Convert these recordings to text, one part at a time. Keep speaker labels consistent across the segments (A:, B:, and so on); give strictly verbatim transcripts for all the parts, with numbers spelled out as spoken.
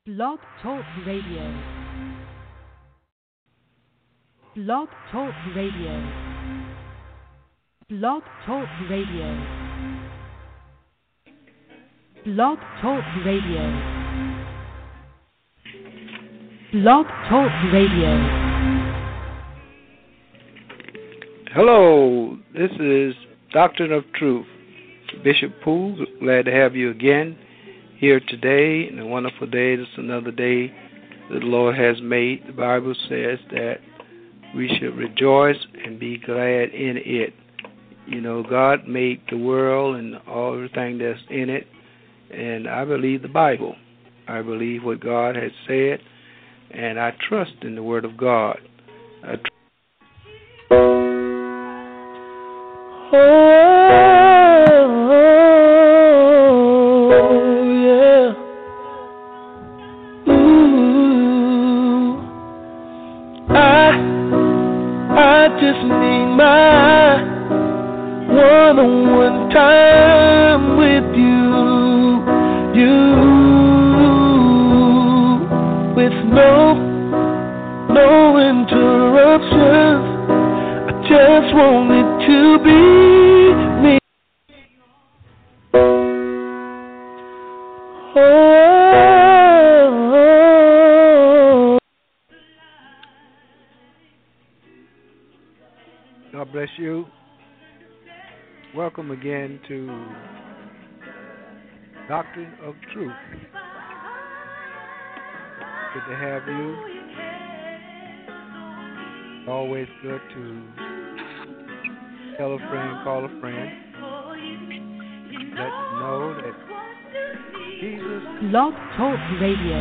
A: Blog Talk Radio. Blog Talk Radio. Blog Talk Radio. Blog Talk Radio. Blog Talk Radio.
B: Hello, this is Doctrine of Truth. Bishop Poole, glad to have you again here today, and a wonderful day. This is another day that the Lord has made. The Bible says that we should rejoice and be glad in it. You know, God made the world and all everything that's in it, and I believe the Bible. I believe what God has said, and I trust in the Word of God. I tr-
C: Oh, yeah. Ooh, I, I just need my one-on-one time with you, you, with no, no interruptions. I just want it to be me. Oh,
B: God bless you. Welcome again to Doctrine of Truth. Good to have you. Always good to tell a friend, call a friend. Let them know that Jesus.
A: Blog Talk Radio.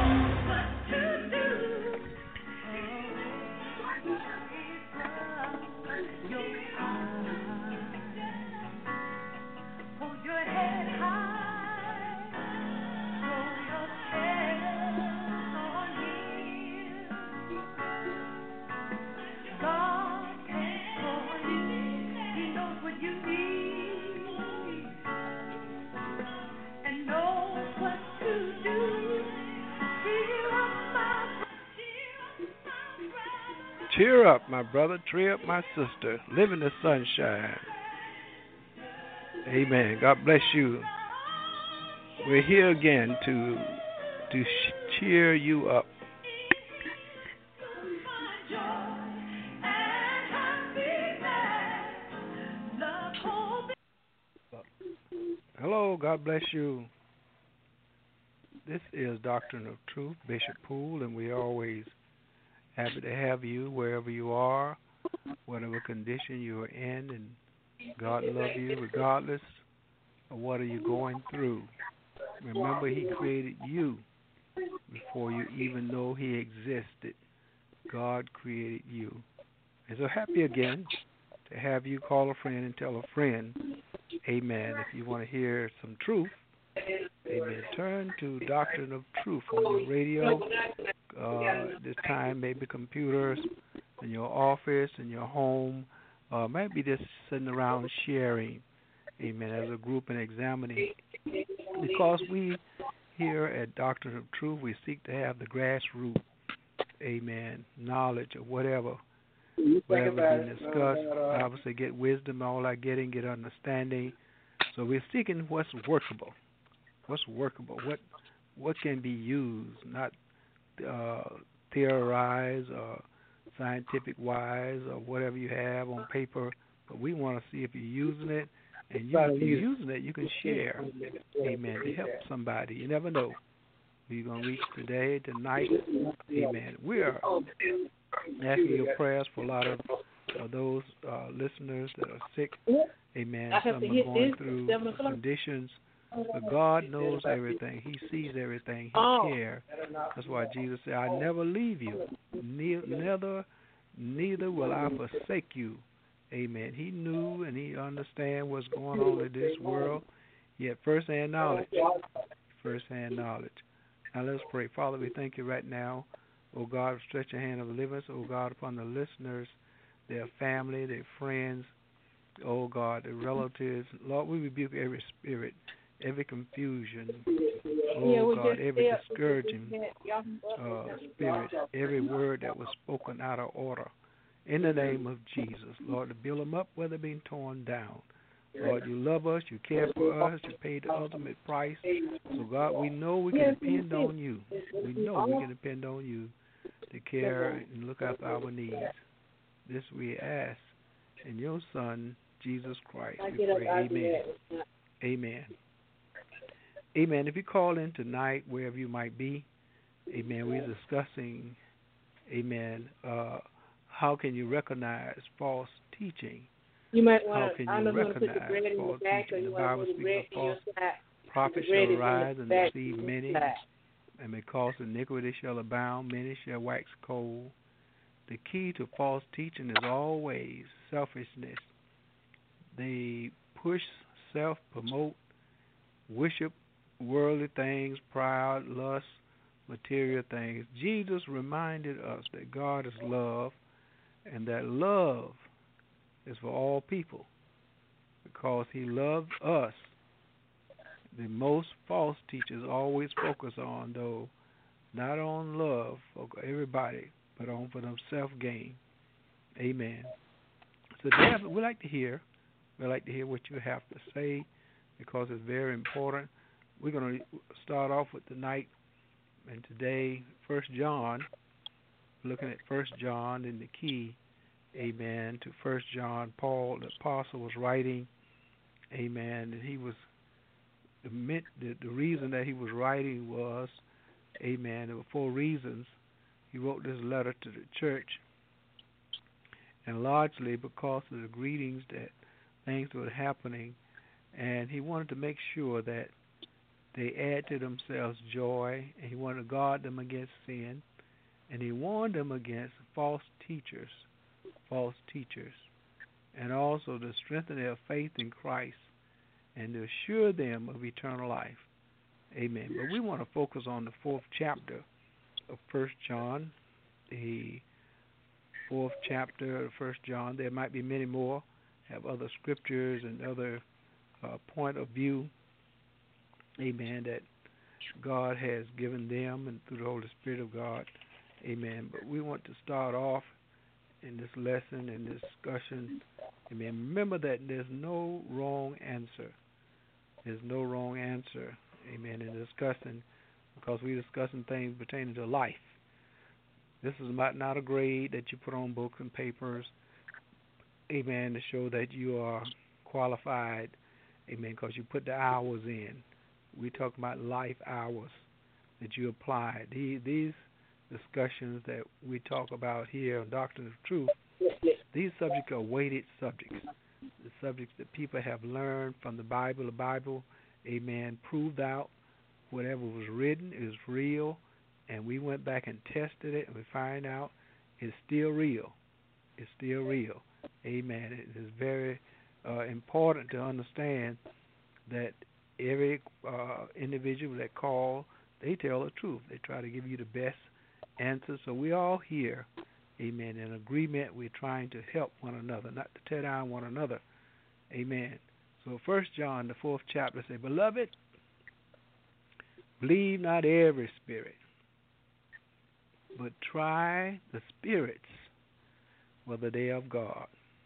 B: Cheer up, my brother. Cheer up, my sister. Live in the sunshine. Amen. God bless you. We're here again to to cheer you up. Hello. God bless you. This is Doctrine of Truth, Bishop Poole, and we always happy to have you wherever you are, whatever condition you are in, and God love you regardless of what are you going through. Remember, He created you before you even know He existed. God created you. And so happy again to have you call a friend and tell a friend, amen. If you want to hear some truth, amen, turn to Doctrine of Truth on the radio. Uh, this time, maybe computers in your office, in your home, uh, maybe just sitting around sharing, amen, as a group and examining. Because we here at Doctrine of Truth, we seek to have the grassroots, amen, knowledge of whatever, whatever being discussed. I would say get wisdom, all I getting, get understanding. So we're seeking what's workable, what's workable, what what can be used, not Uh, theorize or scientific wise or whatever you have on paper, but we want to see if you're using it, and you, if you're using it, you can share, amen, to help somebody. You never know who you're going to reach today, tonight, amen. We are asking your prayers for a lot of uh, those uh, listeners that are sick, amen. Some are going through conditions. But God knows everything. He sees everything. He cares. That's why Jesus said, I never leave you. Ne- neither, neither will I forsake you. Amen. He knew and he understands what's going on in this world. He had first-hand knowledge. First-hand knowledge. Now let's pray. Father, we thank you right now. Oh God, stretch your hand of deliverance. Oh God, upon the listeners, their family, their friends. Oh God, their relatives. Lord, we rebuke every spirit, every confusion. Oh God, every discouraging uh, spirit, every word that was spoken out of order. In the name of Jesus, Lord, to build them up where they're being torn down. Lord, you love us, you care for us, you paid the ultimate price. So, God, we know we can depend on you. We know we can depend on you to care and look after our needs. This we ask in your Son, Jesus Christ. We pray, amen. Amen. Amen. If you call in tonight, wherever you might be, amen, we're discussing, amen, uh, how can you recognize false teaching?
D: You might
B: How
D: want
B: can
D: to, I
B: you
D: don't know, put the
B: recognize
D: bread in the
B: false
D: back, or
B: teaching?
D: you
B: The
D: want to
B: Bible
D: put the
B: speaks
D: bread
B: of
D: in your
B: false
D: back.
B: prophets
D: bread
B: shall
D: is in
B: arise
D: the
B: and
D: back,
B: deceive
D: in the
B: many,
D: back.
B: and because iniquity shall abound, many shall wax cold. The key to false teaching is always selfishness. They push, self-promote, worship worldly things, pride, lust, material things. Jesus reminded us that God is love, and that love is for all people because he loved us. The most false teachers always focus on, though, not on love for everybody, but on for them self-gain. Amen. So, Deb, we'd like to hear. We'd like to hear what you have to say because it's very important. We're going to start off with tonight and today, First John, looking at First John and the key, amen, to First John. Paul, the apostle, was writing, amen, and he was, the, the, the reason that he was writing was, amen, there were four reasons. He wrote this letter to the church, and largely because of the greetings that things were happening, and he wanted to make sure that they add to themselves joy, and he wanted to guard them against sin, and he warned them against false teachers, false teachers, and also to strengthen their faith in Christ and to assure them of eternal life. Amen. But we want to focus on the fourth chapter of First John, the fourth chapter of First John. There might be many more, have other scriptures and other uh, point of view, amen, that God has given them and through the Holy Spirit of God, amen. But we want to start off in this lesson and discussion, amen. Remember that there's no wrong answer. There's no wrong answer, amen, in discussing, because we're discussing things pertaining to life. This is not, not a grade that you put on books and papers, amen, to show that you are qualified, amen, because you put the hours in. We talk about life hours that you apply. These, these discussions that we talk about here on Doctrine of Truth, these subjects are weighted subjects, the subjects that people have learned from the Bible. The Bible, amen, proved out whatever was written is real, and we went back and tested it, and we find out it's still real. It's still real. Amen. It is very uh, important to understand that every uh, individual that call, they tell the truth. They try to give you the best answer. So we all here, amen, in agreement. We're trying to help one another, not to tear down one another. Amen. So First John, the fourth chapter, say, Beloved, believe not every spirit, but try the spirits, whether they are of God.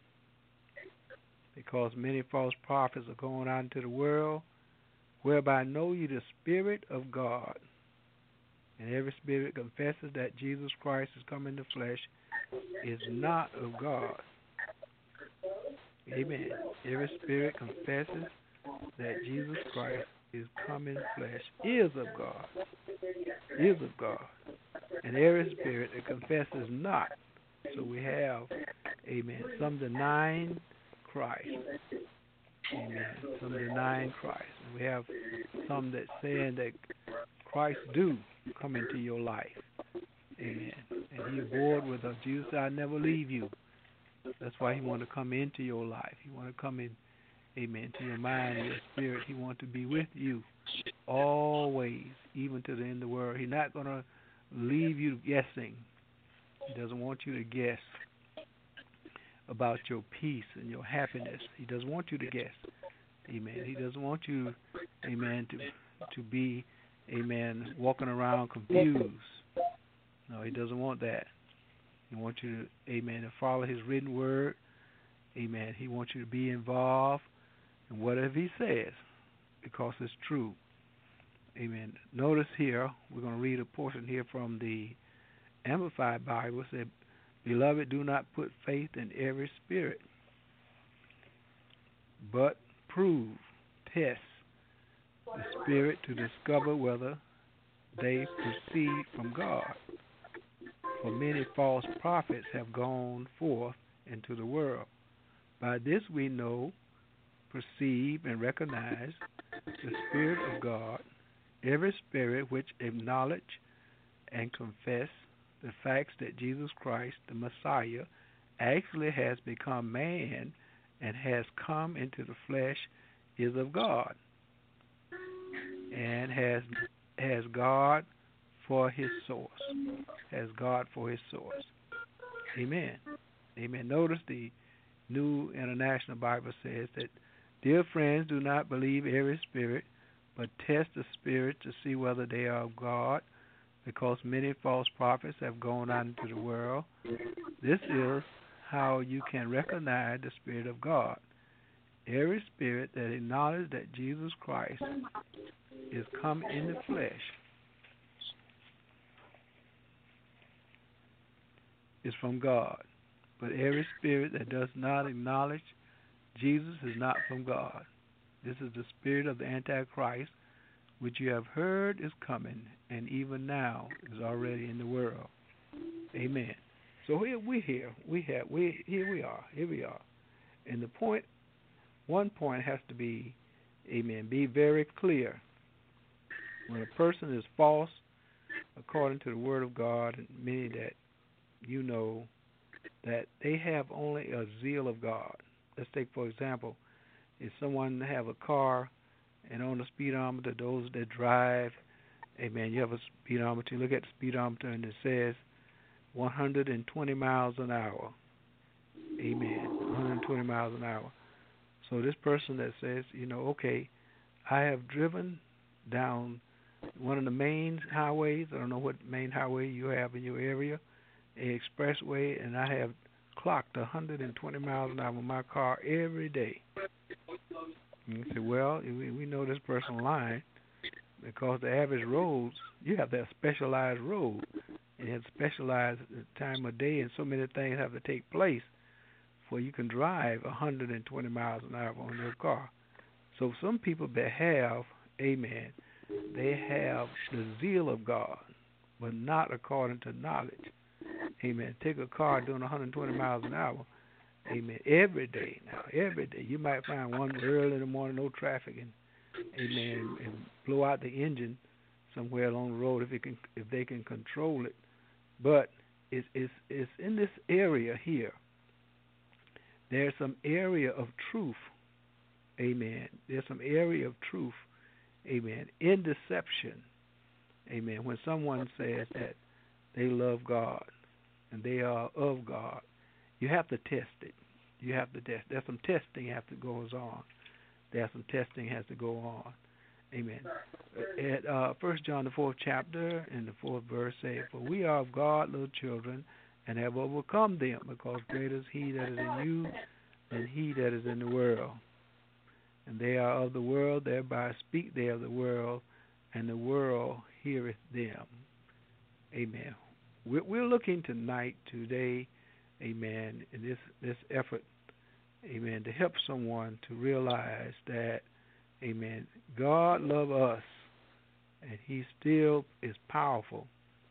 B: Because many false prophets are going out into the world, whereby know you the Spirit of God. And every spirit confesses that Jesus Christ is come in the flesh is not of God. Amen. Every spirit confesses that Jesus Christ is come in flesh is of God. Is of God. And every spirit that confesses not. So we have, amen, some denying Christ. Amen. Some denying Christ. And we have some that saying that Christ do come into your life. Amen. And he aboard with us. Jesus said, I never leave you. That's why he want to come into your life. He want to come in, amen, to your mind and your spirit. He want to be with you always, even to the end of the world. He's not going to leave you guessing. He doesn't want you to guess about your peace and your happiness. He doesn't want you to guess. Amen. He doesn't want you, amen, to to be, amen, walking around confused. No, he doesn't want that. He wants you to, amen, to follow his written word. Amen. He wants you to be involved in whatever he says because it's true. Amen. Notice here, we're going to read a portion here from the Amplified Bible. It said, Beloved, do not put faith in every spirit, but prove, test the spirit to discover whether they proceed from God. For many false prophets have gone forth into the world. By this we know, perceive, and recognize the Spirit of God, every spirit which acknowledge and confess the facts that Jesus Christ, the Messiah, actually has become man and has come into the flesh is of God and has has God for his source. Has God for his source. Amen. Amen. Notice the New International Bible says that, Dear friends, do not believe every spirit, but test the spirit to see whether they are of God, because many false prophets have gone out into the world. This is how you can recognize the Spirit of God. Every spirit that acknowledges that Jesus Christ is come in the flesh is from God. But every spirit that does not acknowledge Jesus is not from God. This is the spirit of the Antichrist, which you have heard is coming, and even now is already in the world. Amen. So here we here we have we here we are here we are, and the point, one point has to be, amen, be very clear. When a person is false, according to the Word of God, and many that you know, that they have only a zeal of God. Let's take, for example, if someone have a car and on the speedometer, those that drive, amen, you have a speedometer, you look at the speedometer and it says one hundred twenty miles an hour. Amen, one hundred twenty miles an hour. So this person that says, you know, okay, I have driven down one of the main highways, I don't know what main highway you have in your area, a expressway, and I have clocked one hundred twenty miles an hour with my car every day. And you say, well, we, we know this person lying, because the average roads, you have that specialized road, and you have specialized time of day, and so many things have to take place before you can drive one hundred twenty miles an hour on your car. So some people that have, amen, they have the zeal of God, but not according to knowledge. Amen. Take a car doing one hundred twenty miles an hour. Amen. Every day now, every day. You might find one early in the morning, no traffic, and amen, and blow out the engine somewhere along the road if it can, if they can control it. But it's it's it's in this area here. There's some area of truth. Amen. There's some area of truth. Amen. In deception. Amen. When someone says that they love God and they are of God, you have to test it. You have to test. There's some testing has to goes on. There's some testing has to go on. Amen. At uh, First John the fourth chapter and the fourth verse say, "For we are of God, little children, and have overcome them, because greater is He that is in you than he that is in the world. And they are of the world, thereby speak they of the world, and the world heareth them." Amen. We're, we're looking tonight, today, amen, in this, this effort, amen, to help someone to realize that, amen, God loves us, and He still is powerful.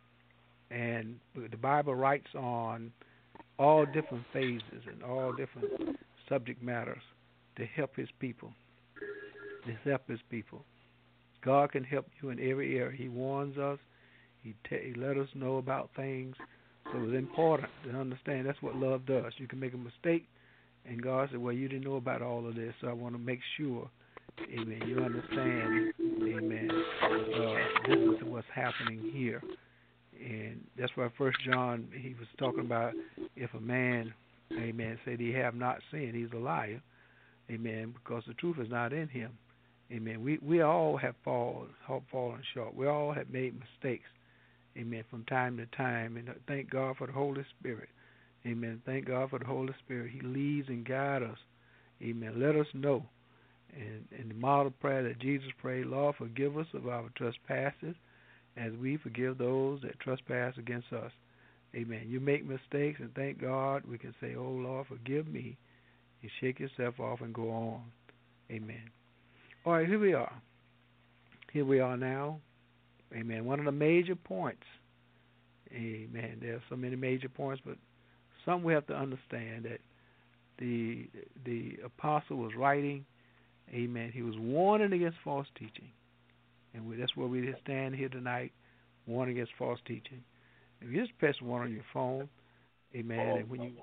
B: And the Bible writes on all different phases and all different subject matters to help His people. To help His people. God can help you in every area. He warns us. He, t- he let us know about things. So it's important to understand that's what love does. You can make a mistake, and God said, well, you didn't know about all of this, so I want to make sure, amen, you understand, amen, uh, this is what's happening here. And that's why First John, he was talking about if a man, amen, said he have not sinned, he's a liar, amen, because the truth is not in him. Amen. We we all have fallen, have fallen short. We all have made mistakes. Amen. From time to time, and thank God for the Holy Spirit. Amen. Thank God for the Holy Spirit. He leads and guides us. Amen. Let us know. And in the model prayer that Jesus prayed, Lord, forgive us of our trespasses, as we forgive those that trespass against us. Amen. You make mistakes, and thank God we can say, oh, Lord, forgive me. You shake yourself off and go on. Amen. All right, here we are. Here we are now. Amen. One of the major points. Amen. There are so many major points, but some we have to understand that the the apostle was writing. Amen. He was warning against false teaching. And we, that's where we stand here tonight, warning against false teaching. If you just press one on your phone, amen, and when you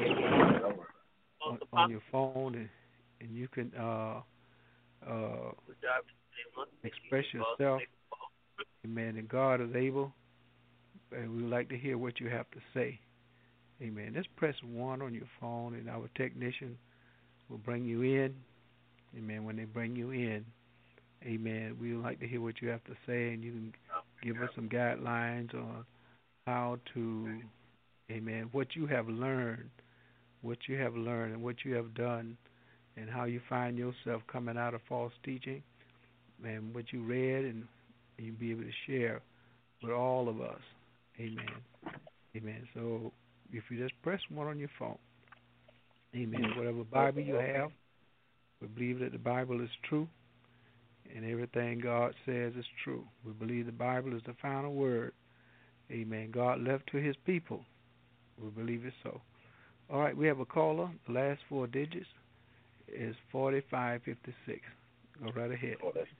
B: on, on your phone, and, and you can uh, uh, express yourself, amen, and God is able, and we would like to hear what you have to say. Amen. Just press one on your phone, and our technician will bring you in. Amen. When they bring you in, amen, we would like to hear what you have to say, and you can give us some guidelines on how to, amen, what you have learned, what you have learned and what you have done, and how you find yourself coming out of false teaching, and what you read, and you'll be able to share with all of us. Amen. Amen. So if you just press one on your phone, amen, whatever Bible you have, we believe that the Bible is true, and everything God says is true. We believe the Bible is the final word. Amen. God left to his people. We believe it so. All right, we have a caller. The last four digits is forty-five fifty-six. Go right ahead.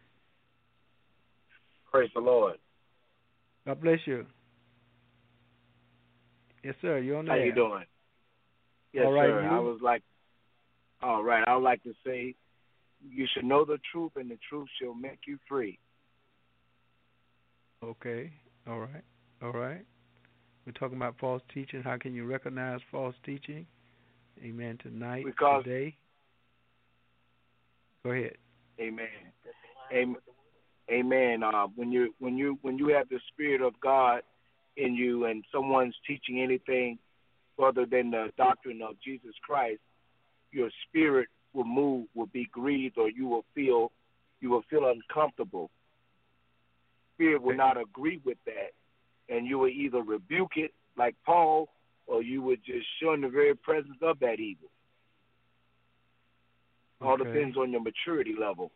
D: Praise the Lord.
B: God bless you. Yes, sir. You're on the
D: How
B: air.
D: you doing? Yes,
B: all right,
D: sir.
B: you?
D: I was like, all right. I would like to say, you should know the truth, and the truth shall make you free.
B: Okay. All right. All right. We're talking about false teaching. How can you recognize false teaching? Amen. Tonight,
D: because,
B: today. Go ahead.
D: Amen. Amen. Amen. Uh, when you when you when you have the Spirit of God in you, and someone's teaching anything other than the doctrine of Jesus Christ, your spirit will move, will be grieved, or you will feel you will feel uncomfortable. Spirit will not agree with that, and you will either rebuke it like Paul, or you would just shun the very presence of that evil. All
B: okay.
D: depends on your maturity level.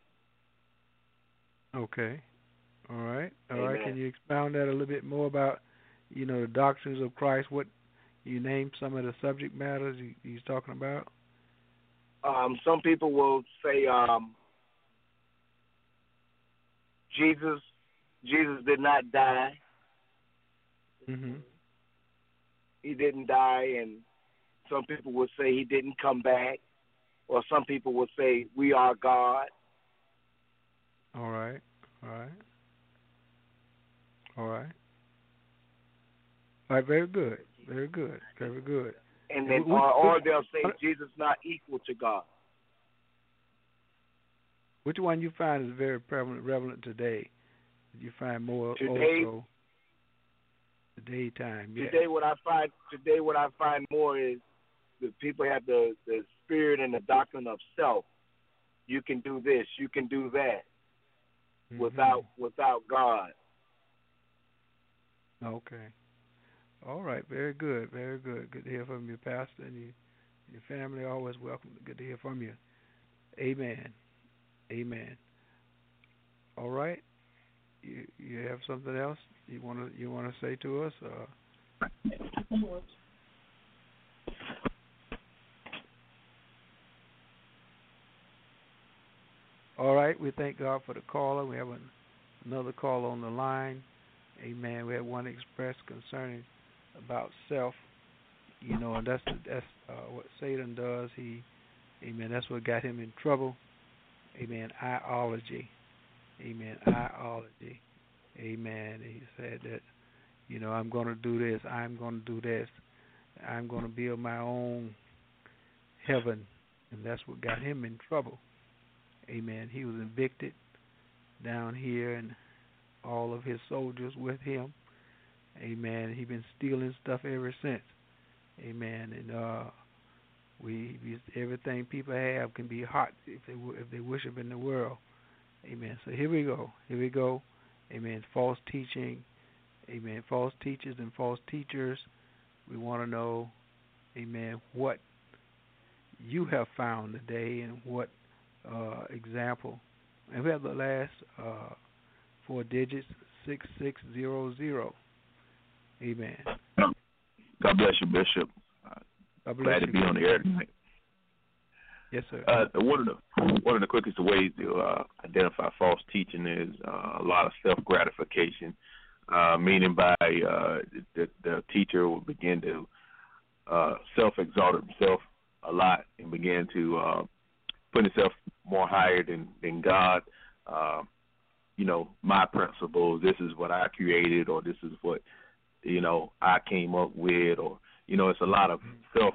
B: Okay. All right. All
D: Amen.
B: right. Can you expound that a little bit more about, you know, the doctrines of Christ? What you name some of the subject matters he, he's talking about?
D: Um, some people will say um, Jesus, Jesus did not die.
B: Mm-hmm.
D: He didn't die, and some people will say he didn't come back, or some people will say we are God.
B: All right. All right. All right. All right. Very good. Very good. Very good.
D: And then,
B: which,
D: or, or
B: which,
D: they'll say Jesus not equal to God.
B: Which one you find is very prevalent, relevant today? You find more
D: today,
B: also the daytime. Yes.
D: Today, what I find today, what I find more is that people have the the spirit and the doctrine of self. You can do this. You can do that.
B: Mm-hmm.
D: Without without God.
B: Okay. All right. Very good. Very good. Good to hear from you, Pastor, and you, your family. Always welcome. Good to hear from you. Amen. Amen. All right. You you have something else you want to you want to say to us? Uh, All right, we thank God for the caller. We have an, another caller on the line. Amen. We had one expressed concerning about self. You know, and that's that's uh, what Satan does. He, amen. That's what got him in trouble. Amen. Iology. Amen. Iology. Amen. He said that, you know, I'm going to do this. I'm going to do this. I'm going to build my own heaven, and that's what got him in trouble. Amen. He was evicted down here, and all of his soldiers with him. Amen. He been stealing stuff ever since. Amen. And uh, we everything people have can be hot if they if they worship in the world. Amen. So here we go. Here we go. Amen. False teaching. Amen. False teachers and false teachers. We want to know, amen, what you have found today and what uh, example. And we have the last uh, four digits, six six zero zero. Amen.
E: God bless you, Bishop.
B: God bless
E: Glad
B: you.
E: to be on the air tonight.
B: Yes, sir.
E: Uh, one of the one of the quickest ways to uh, identify false teaching is uh, a lot of self gratification. Uh, meaning by uh, the, the teacher will begin to uh, self-exalt himself a lot and begin to uh, put himself more higher than, than God. Uh, you know, my principles, this is what I created, or this is what, you know, I came up with, or, you know, it's a lot of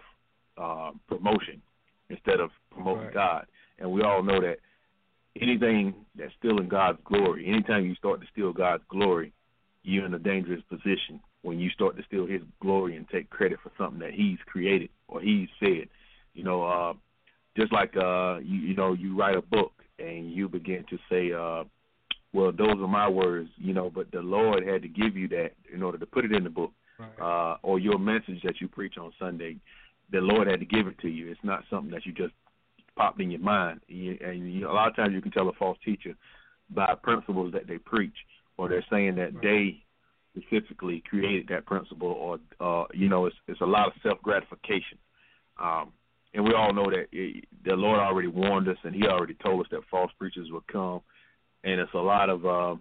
E: self-promotion uh, instead of promoting
B: right.
E: God. And we all know that anything that's stealing God's glory, anytime you start to steal God's glory, you're in a dangerous position when you start to steal his glory and take credit for something that he's created or he's said. You know, uh, just like, uh, you, you know, you write a book and you begin to say, uh, well, those are my words, you know, but the Lord had to give you that in order to put it in the book.
B: Right.
E: Uh, or your message that you preach on Sunday, the Lord had to give it to you. It's not something that you just popped in your mind. You, and you, a lot of times you can tell a false teacher by principles that they preach, or they're saying that
B: right.
E: they specifically created that principle, or, uh, you know, it's, it's a lot of self-gratification. Um, and we all know that it, the Lord already warned us, and he already told us that false preachers would come. And it's a lot of uh,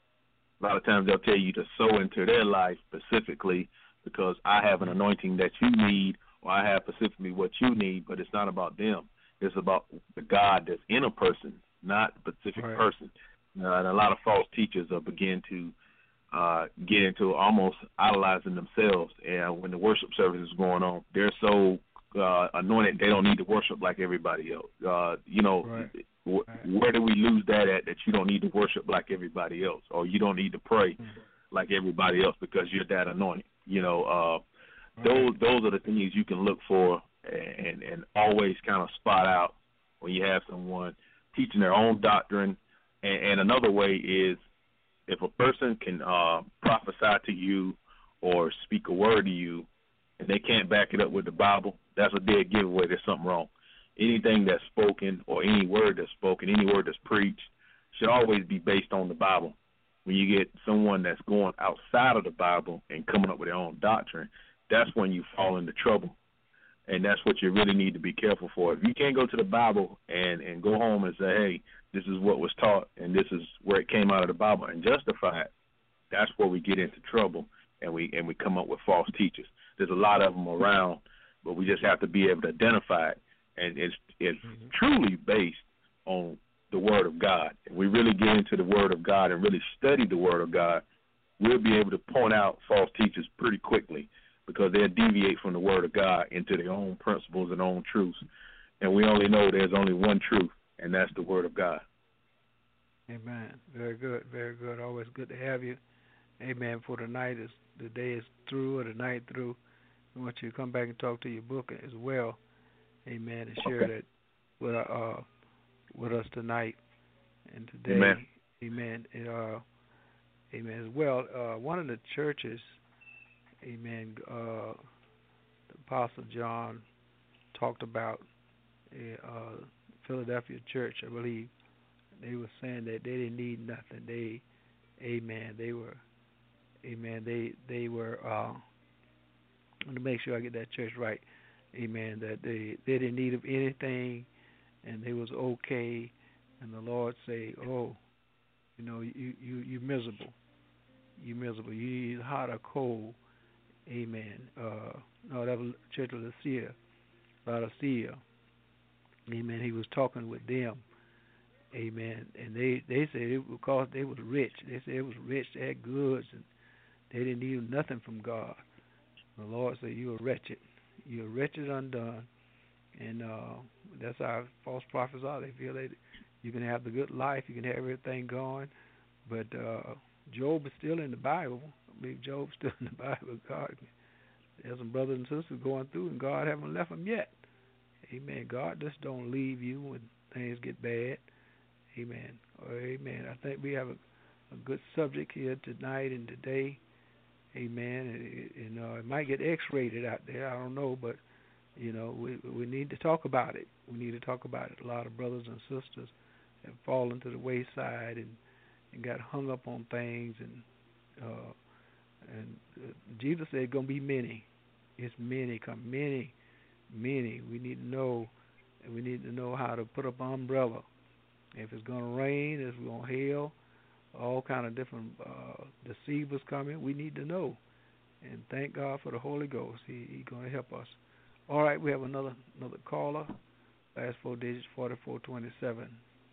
E: a lot of times they'll tell you to sow into their life specifically because I have an anointing that you need, or I have specifically what you need, but it's not about them. It's about the God that's in a person, not a specific
B: right.
E: person. Uh, and a lot of false teachers uh, begin to uh, get into almost idolizing themselves. And when the worship service is going on, they're so uh, anointed they don't need to worship like everybody else. Uh, you know,
B: right.
E: w- where do we lose that at, that you don't need to worship like everybody else, or you don't need to pray mm-hmm. like everybody else because you're that anointed? You know, uh, right. those those are the things you can look for and, and always kind of spot out when you have someone teaching their own doctrine. And, and another way is if a person can uh, prophesy to you or speak a word to you and they can't back it up with the Bible, that's a dead giveaway. There's something wrong. Anything that's spoken or any word that's spoken, any word that's preached should always be based on the Bible. When you get someone that's going outside of the Bible and coming up with their own doctrine, that's when you fall into trouble. And that's what you really need to be careful for. If you can't go to the Bible and, and go home and say, hey, this is what was taught and this is where it came out of the Bible and justify it, that's where we get into trouble and we and we come up with false teachers. There's a lot of them around, but we just have to be able to identify it. And it's, it's mm-hmm. truly based on the Word of God. If we really get into the Word of God and really study the Word of God, we'll be able to point out false teachers pretty quickly because they'll deviate from the Word of God into their own principles and own truths. And we only know there's only one truth, and that's the Word of God.
B: Amen. Very good, very good. Always good to have you. Amen. For the night is the day is through or the night through. We want you to come back and talk to your book as well. Amen. And share
E: okay.
B: that with uh with us tonight and today.
E: Amen.
B: Amen. And, uh, amen. As well, uh, one of the churches, amen. Uh, the Apostle John talked about uh, Philadelphia church. I believe they were saying that they didn't need nothing. They, amen. They were, amen. They they were. Uh, to make sure I get that church right. Amen. That they, they didn't need of anything, and they was okay. And the Lord say, "Oh, you know, you you you miserable, you miserable. You either hot or cold." Amen. Uh, no, that was Church of Laodicea. Laodicea. Amen. He was talking with them. Amen. And they they said it was because they was rich. They said it was rich. They had goods, and they didn't need nothing from God. The Lord said, "You are wretched. You are wretched undone." And uh, that's how false prophets are. They feel they You can have the good life. You can have everything going. But uh, Job is still in the Bible. I believe Job's still in the Bible. God, there's some brothers and sisters going through, and God haven't left them yet. Amen. God just don't leave you when things get bad. Amen. Or amen. I think we have a, a good subject here tonight and today. Amen. And, and uh, it might get X-rated out there. I don't know, but you know, we we need to talk about it. We need to talk about it. A lot of brothers and sisters have fallen to the wayside and, and got hung up on things, and uh, and uh, Jesus said, "It's gonna be many. It's many. Come many, many. We need to know, and we need to know how to put up an umbrella. If it's gonna rain, if it's gonna hail, all kind of different uh, deceivers coming. We need to know. And thank God for the Holy Ghost. He He's gonna help us." All right, we have another another caller. Last four digits, forty-four twenty-seven.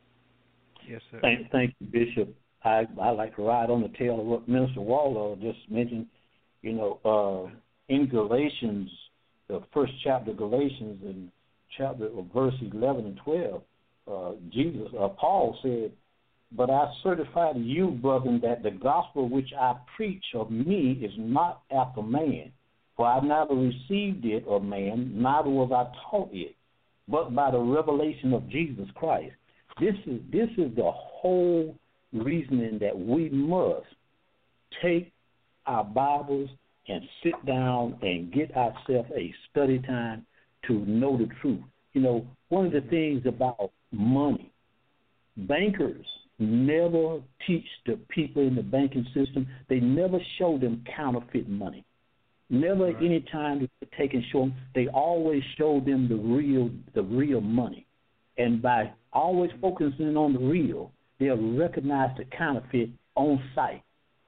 B: Yes, sir.
F: Thank, thank you, Bishop. I I like to ride on the tail of what Minister Waller just mentioned. You know, uh, in Galatians, the first chapter of Galatians, and chapter of verse eleven and twelve, uh, Jesus, uh, Paul said, "But I certify to you, brethren, that the gospel which I preach of me is not after man. For I neither received it of man, neither was I taught it, but by the revelation of Jesus Christ." This is this is the whole reasoning that we must take our Bibles and sit down and get ourselves a study time to know the truth. You know, one of the things about money, bankers never teach the people in the banking system, they never show them counterfeit money. Never right. Any time they take and show them, they always show them the real, the real money. And by always focusing on the real, they'll recognize the counterfeit on sight.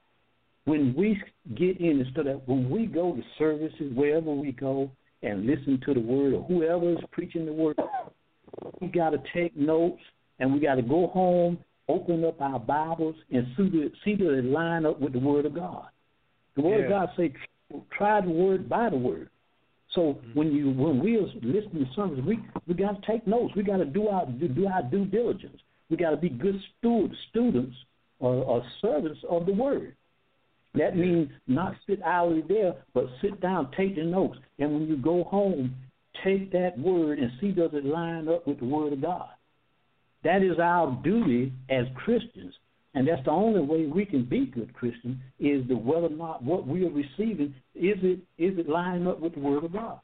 F: When we get in and study, when we go to services, wherever we go, and listen to the word, or whoever is preaching the word, we got to take notes, and we got to go home, open up our Bibles, and see that see that it line up with the word of God. The word
B: yeah.
F: of God say, try the word by the word. So mm-hmm. when you when we are listening to sermons, we we got to take notes. We got to do our do, do our due diligence. We got to be good stewards, students or, or servants of the word. That means not sit idly there, but sit down, take the notes, and when you go home, take that word and see does it line up with the word of God. That is our duty as Christians. And that's the only way we can be good Christians is the whether or not what we are receiving, is it is it lining up with the Word of God.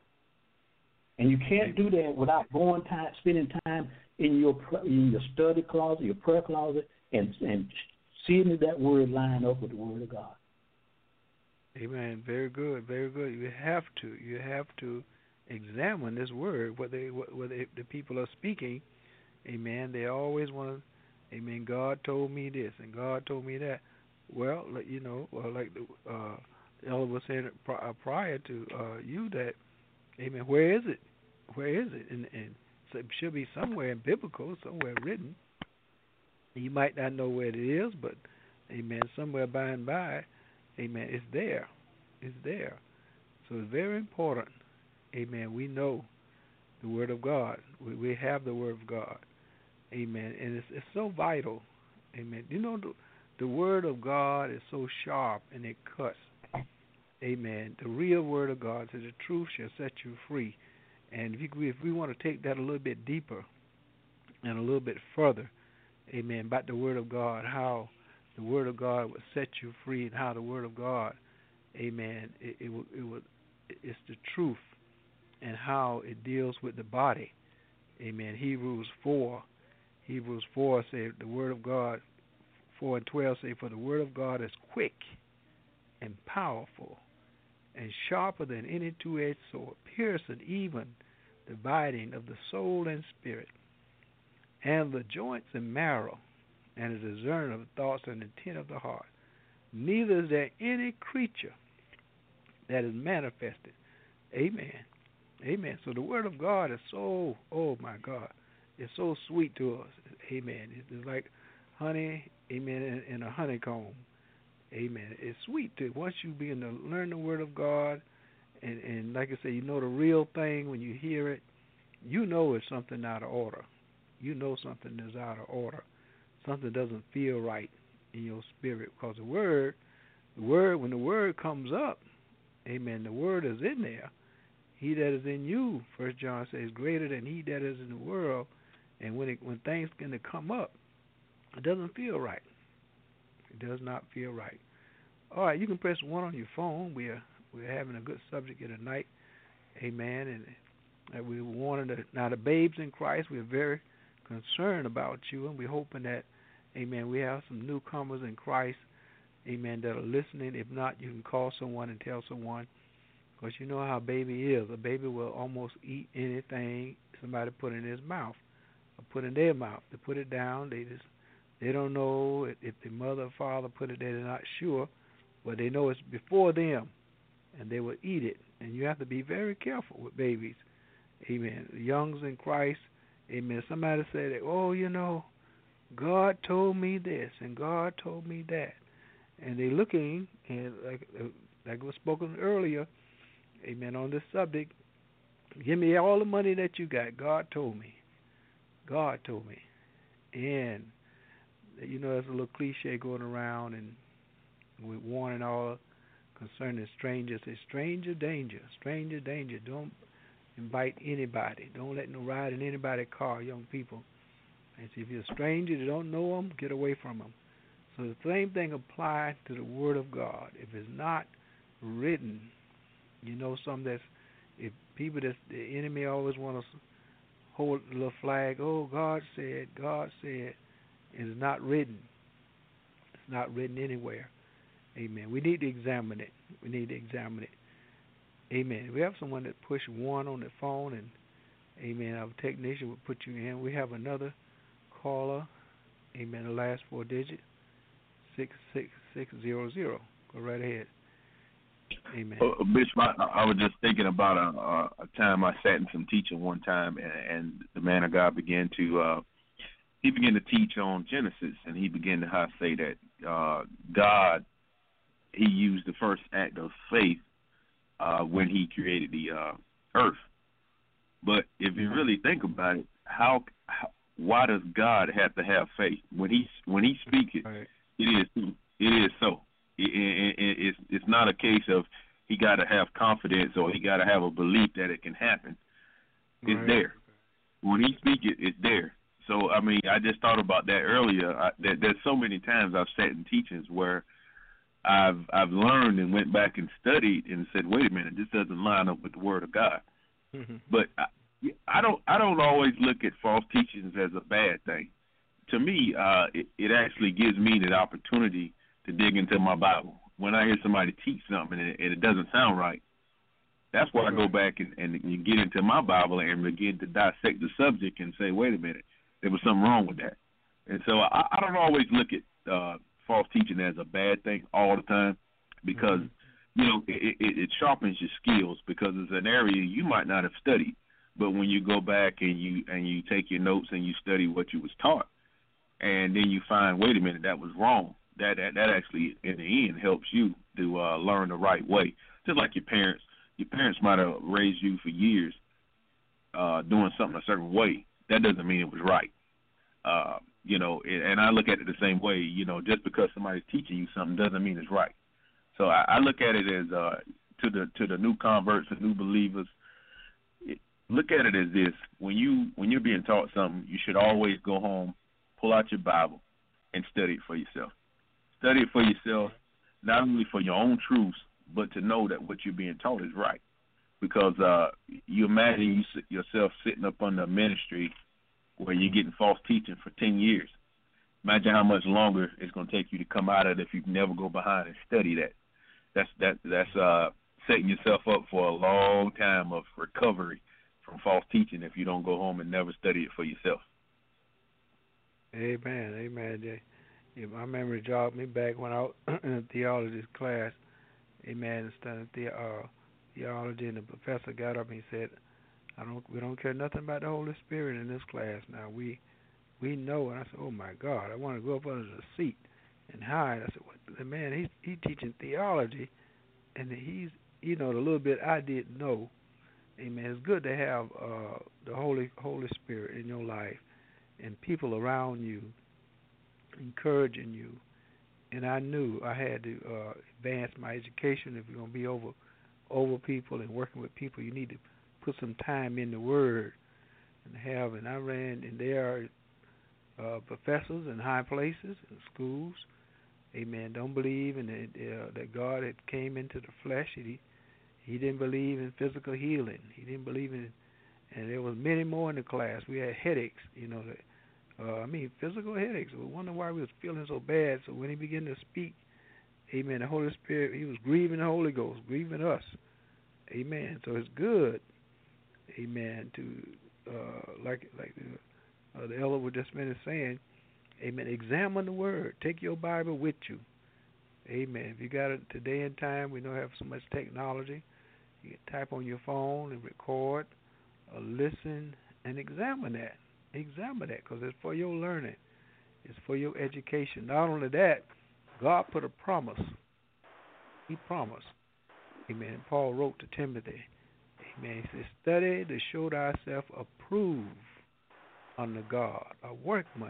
F: And you can't do that without going time, spending time in your in your study closet, your prayer closet, and and seeing that that Word line up with the Word of God.
B: Amen. Very good. Very good. You have to. You have to examine this Word. What they what, what they, the people are speaking. Amen. They always want to. Amen. God told me this, and God told me that. Well, you know, well, like the uh, elder was saying prior to uh, you that, amen. Where is it? Where is it? And, and so it should be somewhere in biblical, somewhere written. You might not know where it is, but amen. Somewhere by and by, amen. It's there. It's there. So it's very important. Amen. We know the Word of God. We, we have the Word of God. Amen. And it's, it's so vital. Amen. You know, the, the Word of God is so sharp and it cuts. Amen. The real Word of God says the truth shall set you free. And if, you, if we want to take that a little bit deeper and a little bit further, amen, about the Word of God, how the Word of God will set you free and how the Word of God, amen, it, it, will, it will, it's the truth and how it deals with the body. Amen. Hebrews four. Hebrews four say the Word of God, four and twelve say, for the Word of God is quick and powerful and sharper than any two-edged sword, piercing even dividing of the soul and spirit, and the joints and marrow, and is a discerner of the thoughts and intent of the heart. Neither is there any creature that is manifested. Amen. Amen. So the Word of God is so, oh my God, it's so sweet to us. Amen. It's like honey, amen, in, in a honeycomb. Amen. It's sweet to once you begin to learn the Word of God, and, and like I say, you know the real thing when you hear it. You know it's something out of order. you know something is out of order. Something doesn't feel right in your spirit, because the word, the word, when the word comes up, amen, the word is in there. He that is in you, First John says, greater than he that is in the world. And when it, when things begin to come up, it doesn't feel right. It does not feel right. All right, you can press one on your phone. We're we're having a good subject here tonight, amen. And, and we wanted to, now the babes in Christ, we're very concerned about you, and we're hoping that, amen, we have some newcomers in Christ, amen, that are listening. If not, you can call someone and tell someone, because you know how a baby is. A baby will almost eat anything somebody put in his mouth or put in their mouth. They put it down. They just they don't know if the mother or father put it there. They're not sure, but they know it's before them, and they will eat it. And you have to be very careful with babies. Amen. The youngs in Christ, amen. Somebody said, oh, you know, God told me this and God told me that. And they're looking, and like, like was spoken earlier, amen, on this subject, give me all the money that you got. God told me. God told me. And, you know, there's a little cliche going around, and we're warning all concerning strangers. It's stranger danger, stranger danger. Don't invite anybody. Don't let them ride in anybody's car, young people. And see, if you're a stranger, you don't know them, get away from them. So the same thing applies to the Word of God. If it's not written, you know, some that's, if people that's, the enemy always want to hold a little flag, oh, God said, God said, and it's not written. It's not written anywhere. Amen. We need to examine it. We need to examine it. Amen. We have someone that push one on the phone, and amen, our technician will put you in. We have another caller. Amen. The last four digits, six six six zero zero. Go right ahead. Amen.
E: Uh, Bishop, I, I was just thinking about a, a, a time I sat in some teaching one time, and, and the man of God began to uh, he began to teach on Genesis, and he began to how say that uh, God, he used the first act of faith uh, when he created the uh, earth. But if you really think about it, how, how why does God have to have faith when he when he speaks it? Right. It is it is so. It, it, it, it's it's not a case of he got to have confidence or he got to have a belief that it can happen. It's right. there. When he speaks it, it's there. So I mean, I just thought about that earlier. I, that there's so many times I've sat in teachings where I've I've learned and went back and studied and said, wait a minute, this doesn't line up with the Word of God. Mm-hmm. But I, I don't I don't always look at false teachings as a bad thing. To me, uh, it, it actually gives me the opportunity to dig into my Bible. When I hear somebody teach something and it, and it doesn't sound right, that's why I go back and, and, and get into my Bible and begin to dissect the subject and say, wait a minute, there was something wrong with that. And so I, I don't always look at uh, false teaching as a bad thing all the time because, mm-hmm. you know, it, it, it sharpens your skills because it's an area you might not have studied. But when you go back and you and you take your notes and you study what you was taught, and then you find, wait a minute, that was wrong. That that, that actually, in the end, helps you to uh, learn the right way. Just like your parents. Your parents might have raised you for years uh, doing something a certain way. That doesn't mean it was right. Uh, you know, and I look at it the same way. You know, just because somebody's teaching you something doesn't mean it's right. So I, I look at it as uh, to the to the new converts, the new believers. It, look at it as this: when you when you're being taught something, you should always go home, pull out your Bible, and study it for yourself. Study it for yourself, not only for your own truths, but to know that what you're being taught is right. Because uh, you imagine you sit yourself sitting up under a ministry where you're getting false teaching for ten years. Imagine how much longer it's going to take you to come out of it if you never go behind and study that. That's that that's uh, setting yourself up for a long time of recovery from false teaching if you don't go home and never study it for yourself.
B: Amen, amen, Jay. Yeah, my memory jogged me back when I was in a theology class. Amen. Studying the, uh, theology, and the professor got up and he said, "I don't, we don't care nothing about the Holy Spirit in this class. Now we, we know." And I said, "Oh my God, I want to go up under the seat and hide." I said, "What? The man, he's he teaching theology, and he's, you know, the little bit I didn't know." Amen. It's good to have uh, the Holy Holy Spirit in your life. and people around you encouraging you. And I knew I had to uh, advance my education. If you're going to be over over people and working with people, you need to put some time in the Word and have. And I ran, and there are uh, professors in high places in schools. Amen. Don't believe in the, uh, that God had came into the flesh. He he didn't believe in physical healing. He didn't believe in, and there was many more in the class. We had headaches, you know. That, uh, I mean, physical headaches. We wonder why we was feeling so bad. So when he began to speak, amen, the Holy Spirit, he was grieving the Holy Ghost, grieving us. Amen. So it's good, amen, to, uh, like like the, uh, the elder was just finished saying, amen, examine the Word. Take your Bible with you. Amen. If you got it today and time, we don't have so much technology. You can type on your phone and record, or listen, and examine that. Examine that, because it's for your learning. It's for your education. Not only that, God put a promise. He promised. Amen. Paul wrote to Timothy. Amen. He says, study to show thyself approved unto God, a workman.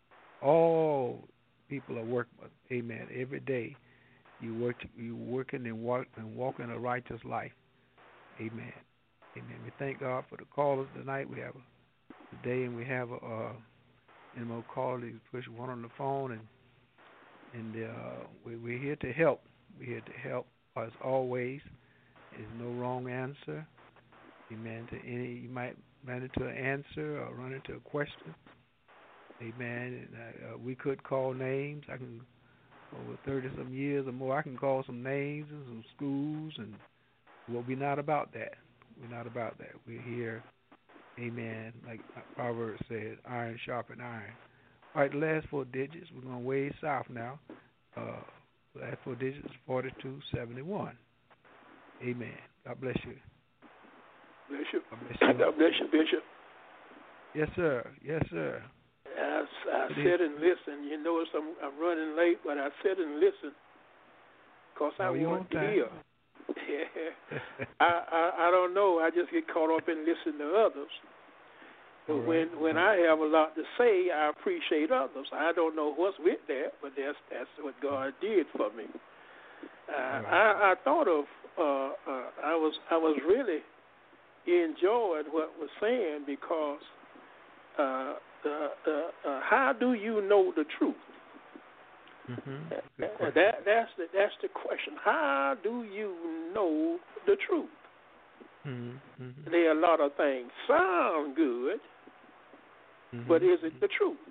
B: All people are workmen. Amen. Every day you work, you working and walk and walking a righteous life. Amen. Amen. We thank God for the callers tonight. We have a today, and we have a uh, you know caller. He's push one on the phone, and and uh, we, we're here to help. We're here to help as always. There's no wrong answer. Amen. To any, you might run into an answer or run into a question. Amen. And, uh, we could call names. I can, over thirty some years or more, I can call some names and some schools, and well, we're not about that. We're not about that. We're here, amen, like Proverbs said, iron sharpen iron. All right, the last four digits, we're going way south now. Uh, the last four digits is forty-two seventy-one. Amen. God bless you.
G: Bishop.
B: God bless you.
G: God bless you, Bishop.
B: Yes, sir. Yes, sir.
G: I, I sit and listen. You notice I'm, I'm running late, but I sit and listen because I
B: oh,
G: want to hear. Yeah. I, I I don't know. I just get caught up and listen to others. But
B: right.
G: when when right. I have a lot to say, I appreciate others. I don't know what's with that, but that's that's what God did for me. Uh, right. I I thought of uh, uh, I was I was really enjoying what was saying because. Uh, Uh, uh, uh, how do you know the truth?
B: Mm-hmm.
G: Uh, that that's the that's the question. How do you know the truth?
B: Mm-hmm.
G: There are a lot of things sound good, mm-hmm. but is it the truth?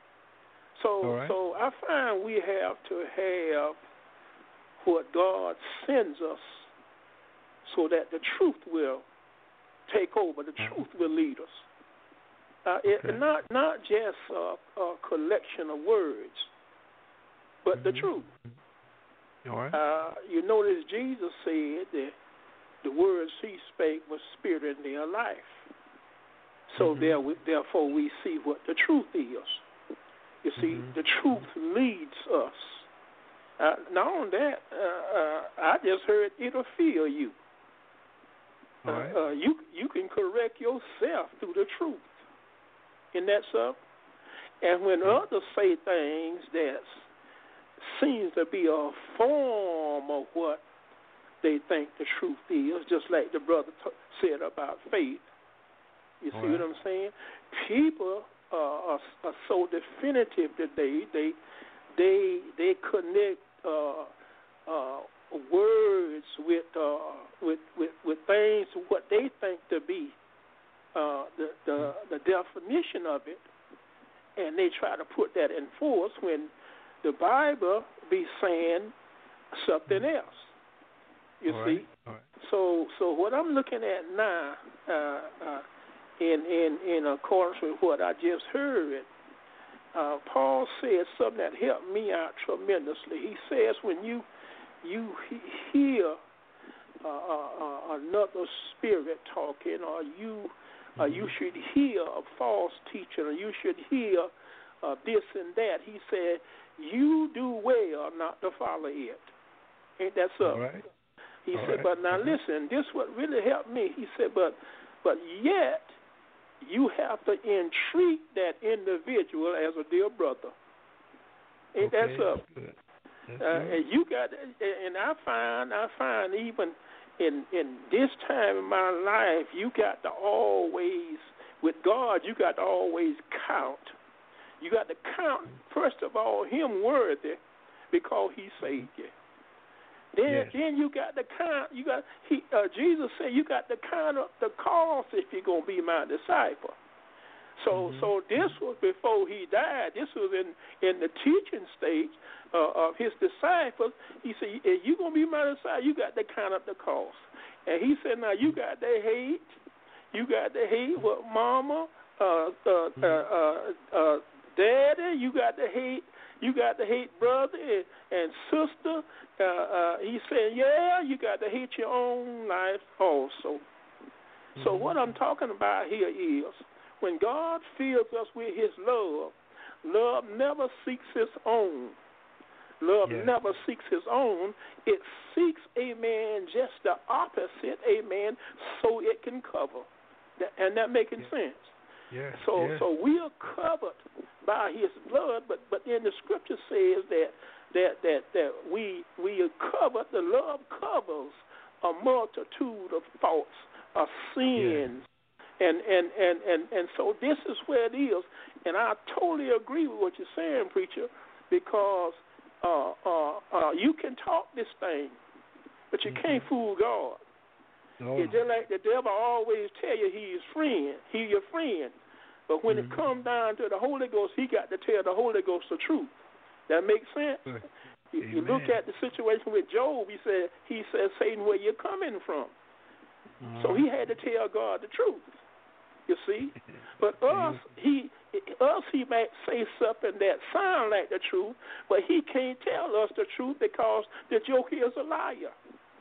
G: So
B: right.
G: so I find we have to have what God sends us, so that the truth will take over. The truth mm-hmm. will lead us. Uh, it,
B: okay.
G: Not not just a, a collection of words, but
B: mm-hmm.
G: the truth.
B: All right.
G: Uh, you notice Jesus said that the words he spake was spirit and their life. So
B: mm-hmm.
G: there, we, therefore we see what the truth is. You see,
B: mm-hmm.
G: the truth leads us. Uh, not only that, uh, uh, I just heard it'll fill you.
B: All right.
G: uh, uh, you you can correct yourself through the truth. Isn't that so? And when mm-hmm. others say things that seems to be a form of what they think the truth is, just like the brother t- said about faith. You
B: All
G: see
B: right.
G: what I'm saying? People uh, are, are so definitive today. They they they connect uh, uh, words with, uh, with with with things what they think to be. Uh, the, the the definition of it, and they try to put that in force when the Bible be saying something else. You
B: All
G: see,
B: right. All right.
G: so so what I'm looking at now, uh, uh, in in in accordance with what I just heard, uh, Paul said something that helped me out tremendously. He says when you you hear uh, uh, another spirit talking, or you Uh, you should hear a false teacher, or you should hear uh, this and that. He said, you do well not to follow it. Ain't that so?
B: All right.
G: He
B: All
G: said,
B: right.
G: but now
B: mm-hmm.
G: listen, this what really helped me. He said, but but yet you have to entreat that individual as a dear brother. Ain't
B: okay,
G: that up?
B: That's that's
G: Uh, and you got, and I find, I find even in in this time in my life, you got to always, with God, you got to always count. You got to count first of all Him worthy, because He saved you. Then,
B: yes.
G: then you got to count. You got He. Uh, Jesus said you got to count up the cost if you're gonna be my disciple. So,
B: mm-hmm.
G: so this was before He died. This was in in the teaching stage uh, of His disciples. He said, if you're gonna be my disciple, you got to count up the cost. And He said, now you got to hate. You got to hate what mama, uh, uh, uh, uh, uh, daddy. You got to hate. You got to hate brother and, and sister. Uh, uh, he said, yeah, you got to hate your own life also. Mm-hmm. So what I'm talking about here is when God fills us with His love, love never seeks its own. Love
B: yeah.
G: never seeks its own. It seeks, amen, just the opposite, amen, so it can cover. That, and that making
B: yeah.
G: sense.
B: Yeah.
G: So
B: yeah.
G: so we are covered by His blood, but but then the Scripture says that that that that we we are covered. The love covers a multitude of faults, of sins, yeah. and, and and and and so this is where it is. And I totally agree with what you're saying, preacher, because uh, uh, uh, you can talk this thing, but you mm-hmm. can't fool God.
B: No.
G: It's just like the devil always tell you he's friend, he your friend. But when mm-hmm. it comes down to the Holy Ghost, he got to tell the Holy Ghost the truth. That makes sense? You, you look at the situation with Job, he said, he said, Satan, where you coming from? Uh-huh. So he had to tell God the truth, you see. But us, he us he might say something that sound like the truth, but he can't tell us the truth because the joker is a liar.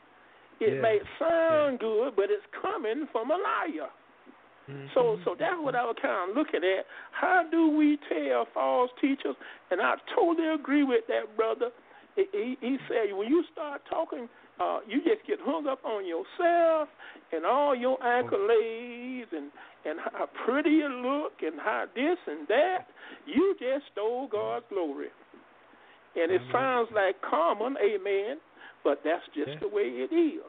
G: It yeah. may sound yeah. good, but it's coming from a liar. Mm-hmm. So so that's what I was kind of looking at. How do we tell false teachers? And I totally agree with that, brother. He, he said when you start talking, uh, you just get hung up on yourself and all your accolades and, and how pretty you look and how this and that. You just stole God's glory. And it mm-hmm. sounds like common, amen, but that's just yeah. the way it is.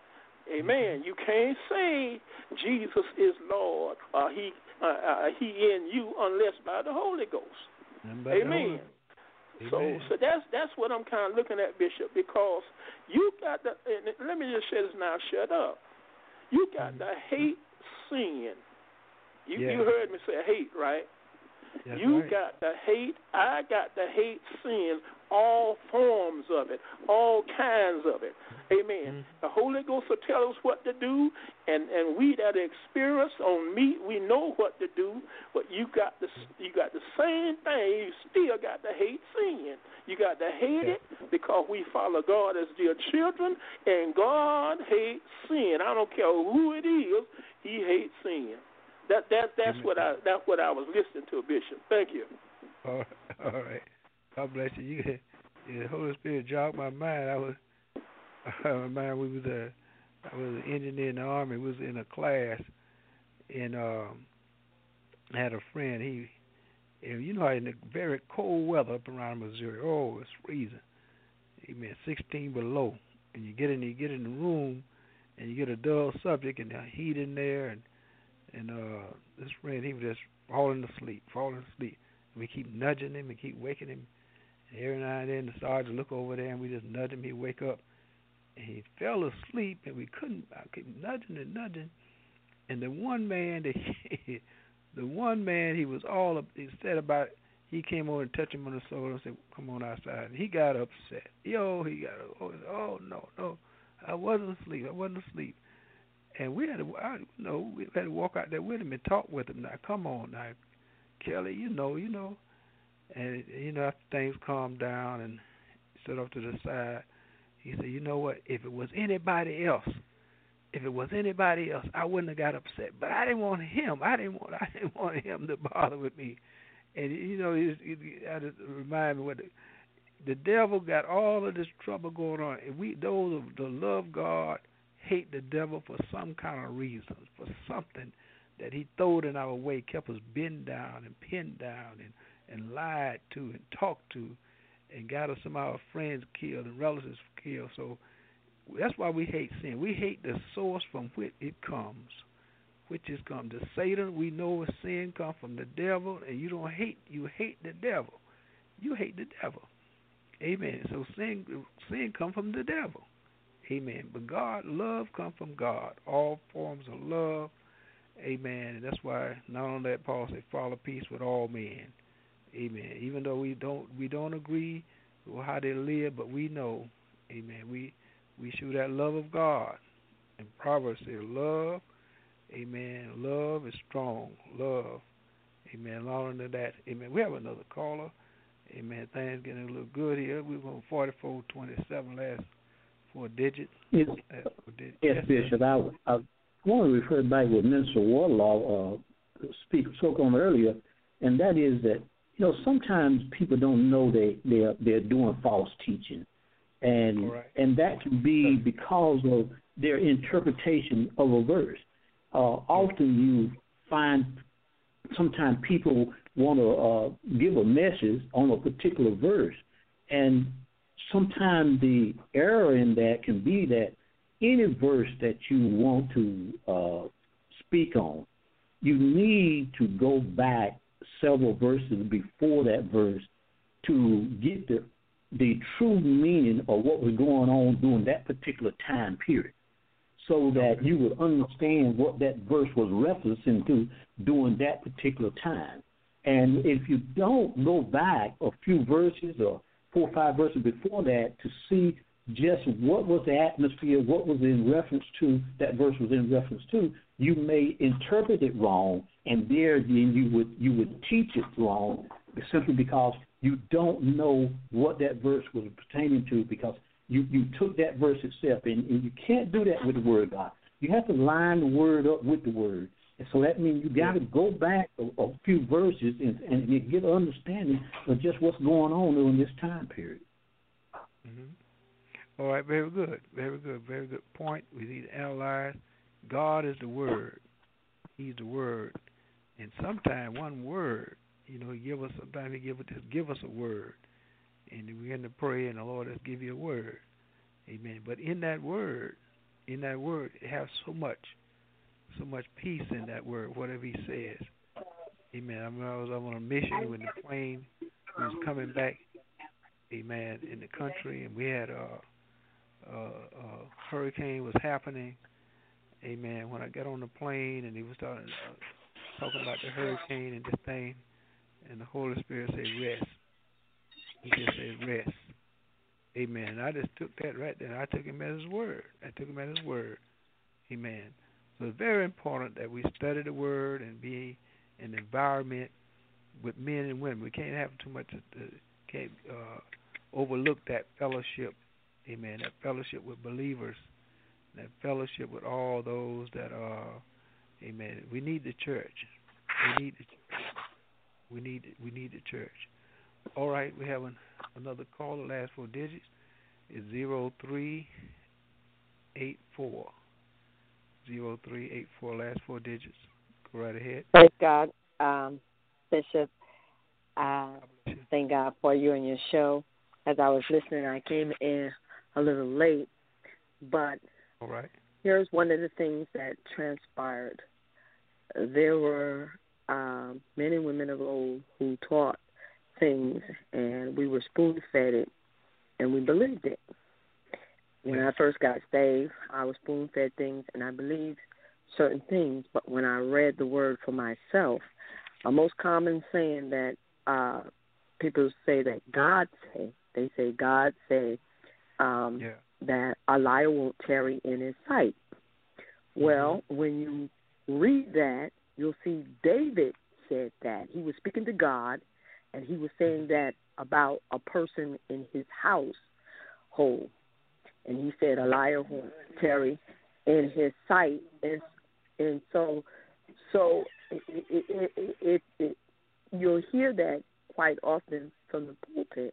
G: Amen. You can't say Jesus is Lord or he uh, uh, he in you unless by the Holy Ghost. Amen. So Amen. so that's that's what I'm kind of looking at, Bishop, because you got to, and let me just say this now, shut up. You got mm-hmm. to hate sin. You yeah. you heard me say hate, right? That's you
B: right.
G: got to hate, I got to hate sin, all forms of it, all kinds of it. Amen. Mm-hmm. The Holy Ghost will tell us what to do, and, and we that are experienced on meat, we know what to do, but you got the, you got the same thing. You still got to hate sin. You got to hate yeah. it because we follow God as dear children, and God hates sin. I don't care who it is, He hates sin. That that that's what I that's what I was listening to, Bishop. Thank you.
B: All right, all right. God bless you. You, the Holy Spirit jogged my mind. I was, I remember we was a, I was an engineer in the Army. We was in a class, and um, I had a friend. He, and you know, in the very cold weather up around Missouri. Oh, it's freezing. He meant sixteen below, and you get in, you get in the room, and you get a dull subject, and the heat in there, and. And uh, this friend, he was just falling asleep, falling asleep. And we keep nudging him and keep waking him. And every now and then the sergeant look over there and we just nudge him. He'd wake up. And he fell asleep and we couldn't, I keep nudging and nudging. And the one man, that he, the one man, he was all, he said about it. He came over and touched him on the shoulder and said, come on outside. And he got upset. Yo, he got, oh, oh no, no, I wasn't asleep. I wasn't asleep. And we had to, I, you know, we had to walk out there with him and talk with him. Now, come on, now, Kelly, you know, you know. And you know, after things calmed down and stood off to the side, he said, you know what? If it was anybody else, if it was anybody else, I wouldn't have got upset. But I didn't want him. I didn't want. I didn't want him to bother with me. And you know, he, he, I just remind me what the, the devil got all of this trouble going on. And we, those that love God, hate the devil for some kind of reason, for something that he throwed in our way, kept us bent down and pinned down and, and lied to and talked to and got us some of our friends killed and relatives killed. So that's why we hate sin. We hate the source from which it comes, which is come to Satan. We know sin comes from the devil, and you don't hate, you hate the devil. You hate the devil. Amen. So sin, sin comes from the devil. Amen. But God, love comes from God. All forms of love. Amen. And that's why not only that Paul said, follow peace with all men. Amen. Even though we don't we don't agree with how they live, but we know, amen, we we show that love of God. And Proverbs says love, amen, love is strong. Love. Amen. Longer than that. Amen. We have another caller. Amen. Things getting a little good here. We're going forty-four twenty-seven last four digits.
F: Yes,
B: Last four digits.
F: yes,
B: Yes,
F: Bishop. I, I want to refer back what Minister Warlaw uh, speak, spoke on earlier, and that is that, you know, sometimes people don't know they they're they're doing false teaching, and
B: right.
F: and that can be because of their interpretation of a verse. Uh, often you find sometimes people want to uh, give a message on a particular verse, and sometimes the error in that can be that any verse that you want to uh, speak on, you need to go back several verses before that verse to get the the true meaning of what was going on during that particular time period, so that you would understand what that verse was referencing to during that particular time. And if you don't go back a few verses or four or five verses before that to see just what was the atmosphere, what was in reference to, that verse was in reference to, you may interpret it wrong, and there then you would you would teach it wrong simply because you don't know what that verse was pertaining to, because you, you took that verse itself, and, and you can't do that with the Word of God. You have to line the Word up with the Word. And so that means you got to go back a, a few verses and, and you get an understanding of just what's going on during this time period.
B: Mm-hmm. All right, very good, very good, very good point. We need to analyze. God is the Word. He's the Word. And sometimes one word, you know, he give us, sometimes he give, it, give us a word. And we begin to pray, and the Lord has give you a word. Amen. But in that word, in that word, it has so much, so much peace in that word, whatever he says. Amen. I remember I was on a mission when the plane was coming back, amen, in the country, and we had a, a, a hurricane was happening. Amen. When I got on the plane and he was starting, uh, talking about the hurricane and this thing, and the Holy Spirit said, rest. He just said, rest. Amen. And I just took that right there. I took him at his word. I took him at his word. Amen. So it's very important that we study the word and be in an environment with men and women. We can't have too much, uh, can't uh, overlook that fellowship. Amen. That fellowship with believers. That fellowship with all those that are, amen. We need the church. We need the church. We need we need the church. All right, we have an, another call. The last four digits is zero three eight four. Zero three eight four. Last four digits. Go right ahead.
H: Praise God, um, Bishop. I thank God for you and your show. As I was listening, I came in a little late, but
B: all right.
H: Here's one of the things that transpired. There were um, men and women of old who taught things, and we were spoon-fed it, and we believed it. When I first got saved, I was spoon-fed things, and I believed certain things. But when I read the word for myself, a most common saying that uh, people say that God say, they say God say um, yeah. that a liar won't tarry in his sight. Mm-hmm. Well, when you read that, you'll see David said that. He was speaking to God, and he was saying that about a person in his household. And he said, a liar won't tarry in his sight. And, and so so it, it, it, it, it, you'll hear that quite often from the pulpit.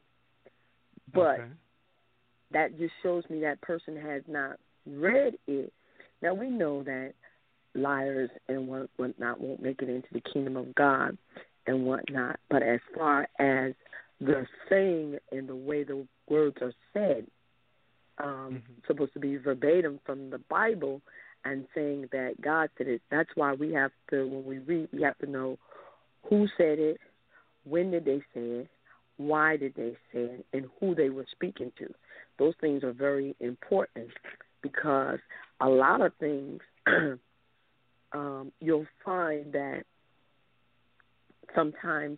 H: But okay. that just shows me that person has not read it. Now, we know that liars and what whatnot won't make it into the kingdom of God and whatnot. But as far as the saying and the way the words are said, um, mm-hmm. supposed to be verbatim from the Bible and saying that God said it. That's why we have to, when we read, we have to know who said it, when did they say it, why did they say it, and who they were speaking to. Those things are very important because a lot of things um, you'll find that sometimes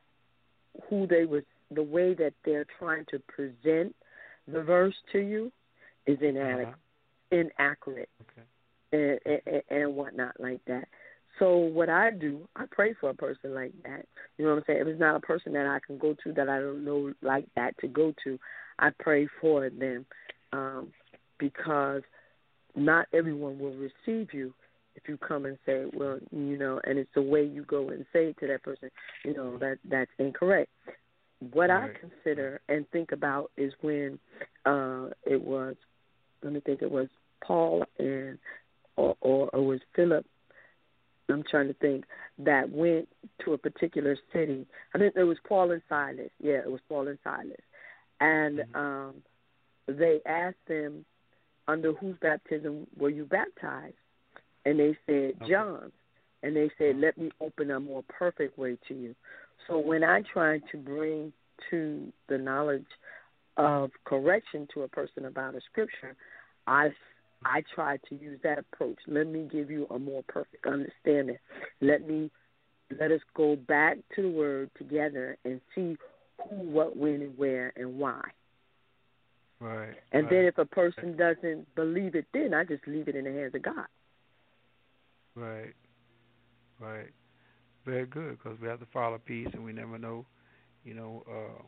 H: who they was, the way that they're trying to present the verse to you is inadequate, uh-huh. inaccurate, okay. and, and, and whatnot like that. So what I do, I pray for a person like that. You know what I'm saying? If it's not a person that I can go to that I don't know like that to go to, I pray for them um, because not everyone will receive you if you come and say, well, you know, and it's the way you go and say it to that person, you know, that that's incorrect. What right. I consider and think about is when uh, it was, let me think, it was Paul and, or, or, or was Philip, I'm trying to think, that went to a particular city. I think it was Paul and Silas. Yeah, it was Paul and Silas. And mm-hmm. um, they asked them, under whose baptism were you baptized? And they said, okay. John's. And they said, let me open a more perfect way to you. So when I try to bring to the knowledge of correction to a person about a scripture, I I try to use that approach. Let me give you a more perfect understanding. Let me let us go back to the word together and see who, what, when, and where, and why.
B: Right.
H: And
B: right.
H: then if a person doesn't believe it, then I just leave it in the hands of God.
B: Right. Right. Very good, because we have to follow peace, and we never know, you know, uh,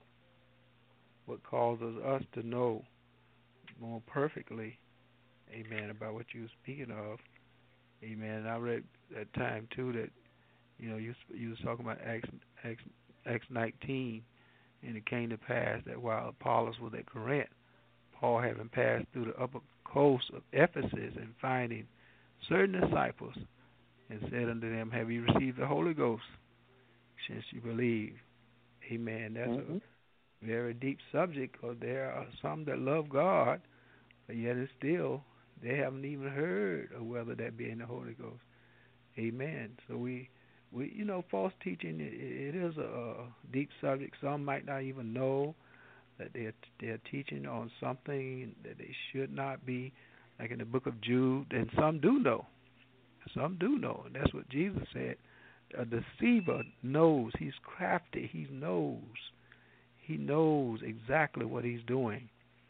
B: what causes us to know more perfectly, amen, about what you were speaking of, amen. And I read that time, too, that, you know, you you was talking about Acts, Acts, Acts nineteen, and it came to pass that while Apollos was at Corinth, Paul, having passed through the upper coast of Ephesus and finding certain disciples, and said unto them, have you received the Holy Ghost since you believe? Amen. That's mm-hmm. a very deep subject, because there are some that love God, but yet it's still, they haven't even heard of whether that be in the Holy Ghost. Amen. So we, we you know, false teaching, it, it is a, a deep subject. Some might not even know that they're, they're teaching on something that they should not be, like in the book of Jude, and some do know. Some do know, and that's what Jesus said. A deceiver knows. He's crafty. He knows. He knows exactly what he's doing.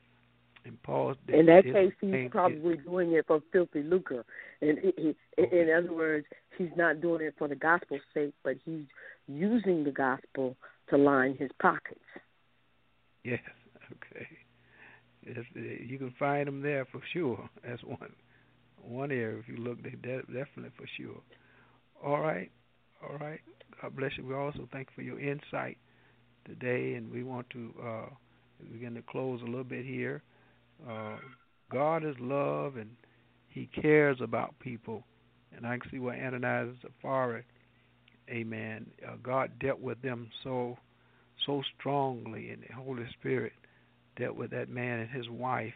B: And Paul,
H: in that case, he's probably it, doing it for filthy lucre. And he, he, okay. in other words, he's not doing it for the gospel's sake, but he's using the gospel to line his pockets.
B: Yes. Okay. Yes, you can find them there for sure. That's one. One area, if you look, they de- definitely for sure. All right, all right. God bless you. We also thank you for your insight today, and we want to uh, begin to close a little bit here. Uh, God is love, and He cares about people, and I can see why Ananias and Sapphira, amen. Uh, God dealt with them so, so strongly, and the Holy Spirit dealt with that man and his wife.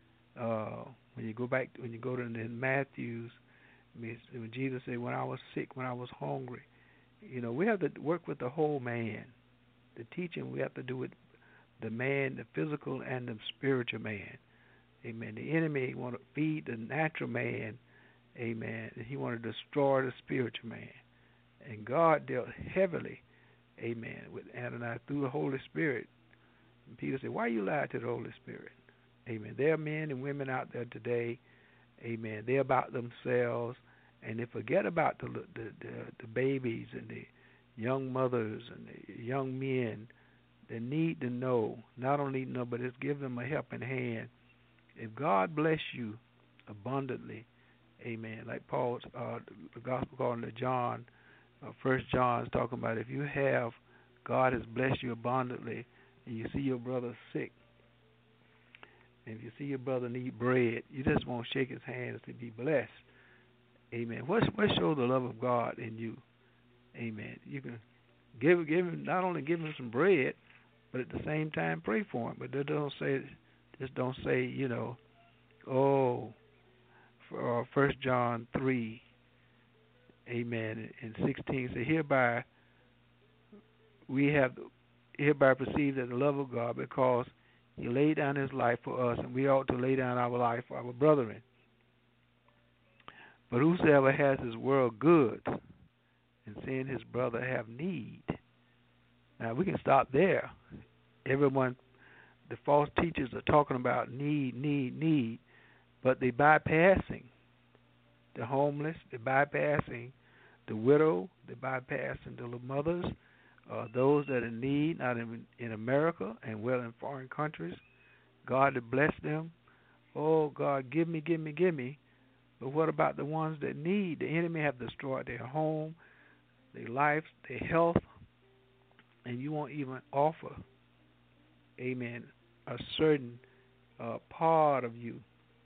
B: Uh, When you go back, when you go to in Matthew's, I mean, when Jesus said, when I was sick, when I was hungry, you know, we have to work with the whole man. The teaching we have to do with the man, the physical and the spiritual man. Amen. The enemy want to feed the natural man, amen, and he want to destroy the spiritual man. And God dealt heavily, amen, with Ananias through the Holy Spirit. And Peter said, why you lie to the Holy Spirit? Amen. There are men and women out there today, amen, they're about themselves, and they forget about the the, the, the babies and the young mothers and the young men that need to know, not only know, but it's give them a helping hand. If God bless you abundantly, amen, like Paul's, uh, the gospel according to John, uh, First John is talking about if you have, God has blessed you abundantly, and you see your brother sick, if you see your brother need bread, you just want to shake his hand and say, be blessed. Amen. What what show the love of God in you? Amen. You can give give him not only give him some bread, but at the same time pray for him. But they don't say just don't say you know, oh, for, uh, First John three. Amen. And sixteen say hereby we have hereby perceived that the love of God because He laid down His life for us, and we ought to lay down our life for our brethren. But whosoever has his world goods and seeing his brother have need. Now we can stop there. Everyone, the false teachers are talking about need, need, need, but they bypassing the homeless, they're bypassing the widow, they're bypassing the mothers, uh, those that are in need, not in, in America and well in foreign countries. God to bless them. Oh, God, give me, give me, give me. But what about the ones that need? The enemy have destroyed their home, their life, their health, and you won't even offer, amen, a certain uh, part of you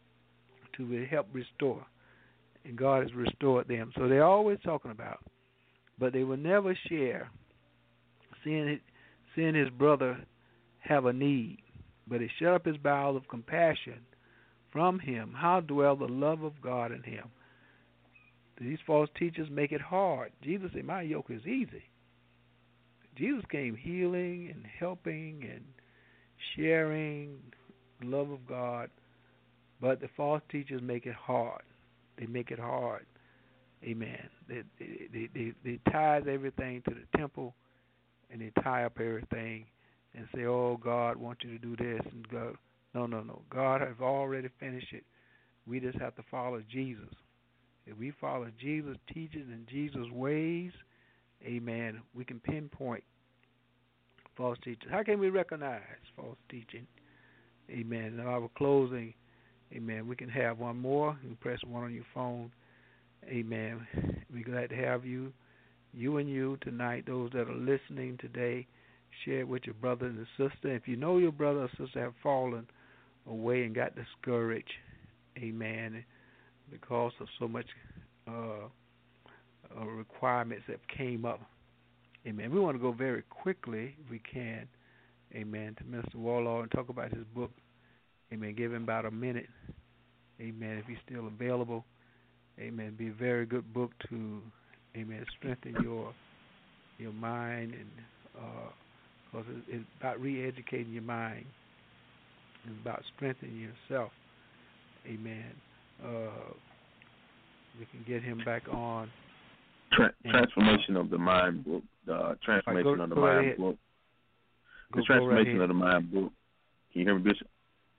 B: to help restore. And God has restored them. So they're always talking about, but they will never share seeing it, seeing his brother have a need. But he shut up his bowels of compassion from him. How dwell the love of God in him? These false teachers make it hard. Jesus said, my yoke is easy. Jesus came healing and helping and sharing the love of God, but the false teachers make it hard. They make it hard. Amen. They they they, they tithe everything to the temple, and they tie up everything and say, oh, God wants you to do this. And go, no, no, no. God has already finished it. We just have to follow Jesus. If we follow Jesus' teachings and Jesus' ways, amen, we can pinpoint false teachers. How can we recognize false teaching? Amen. In our closing, amen, we can have one more. You can press one on your phone. Amen. We're glad to have you, you and you tonight, those that are listening today. Share it with your brother and sister. If you know your brother or sister have fallen away and got discouraged, amen, because of so much uh, uh, requirements that came up, amen. We want to go very quickly, if we can, amen, to Mister Warlaw and talk about his book, amen. Give him about a minute, amen, if he's still available, amen. Be a very good book to, amen, strengthen your your mind and uh, because it's about re-educating your mind. It's about strengthening yourself. Amen. Uh, we can get him back on.
E: Tra- transformation of the Mind book. The Transformation right, go, of the Mind right book. The go, Transformation go right of the Mind book. Can you hear me, Bishop?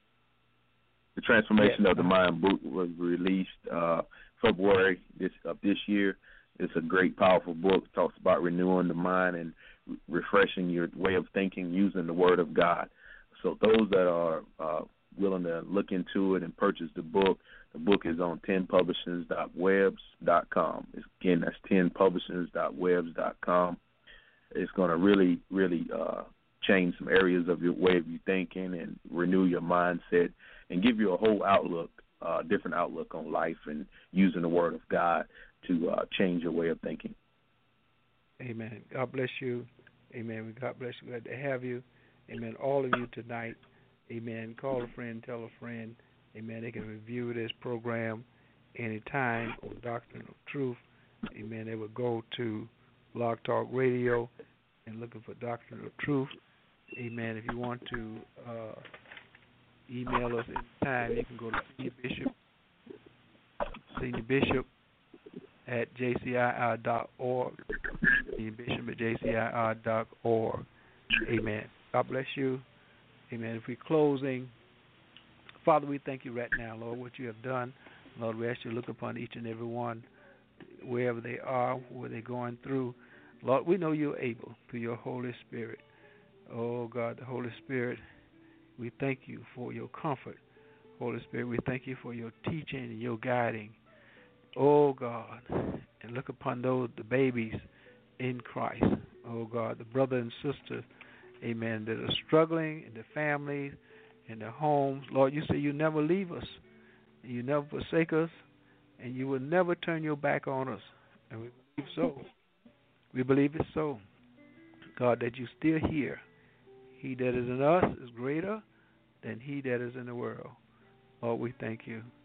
E: The Transformation yes. of the Mind book was released uh, February this of this year. It's a great, powerful book. It talks about renewing the mind and refreshing your way of thinking using the Word of God. So those that are uh, willing to look into it and purchase the book, the book is on ten publishings dot webs dot com. Again, that's ten publishings dot webs dot com. It's going to really, really uh, change some areas of your way of you thinking and renew your mindset and give you a whole outlook, uh, different outlook on life and using the Word of God to uh, change your way of thinking.
B: Amen. God bless you. Amen. God bless you. Glad to have you. Amen. All of you tonight. Amen. Call a friend, tell a friend. Amen. They can review this program anytime on Doctrine of Truth. Amen. They will go to Blog Talk Radio and looking for Doctrine of Truth. Amen. If you want to uh, email us anytime, you can go to Senior Bishop, Senior Bishop at j c i r dot org. Senior Bishop at j c i r dot org. Amen. God bless you. Amen. If we're closing, Father, we thank you right now, Lord, what you have done. Lord, we ask you to look upon each and every one, wherever they are, where they're going through. Lord, we know you're able through your Holy Spirit. Oh, God, the Holy Spirit, we thank you for your comfort. Holy Spirit, we thank you for your teaching and your guiding. Oh, God, and look upon those, the babies in Christ. Oh, God, the brother and sister, amen, that are struggling in their families, in their homes. Lord, you say you never leave us. You never forsake us. and you will never turn your back on us. And we believe so. We believe it's so. God, that you still here. He that is in us is greater than he that is in the world. Lord, we thank you.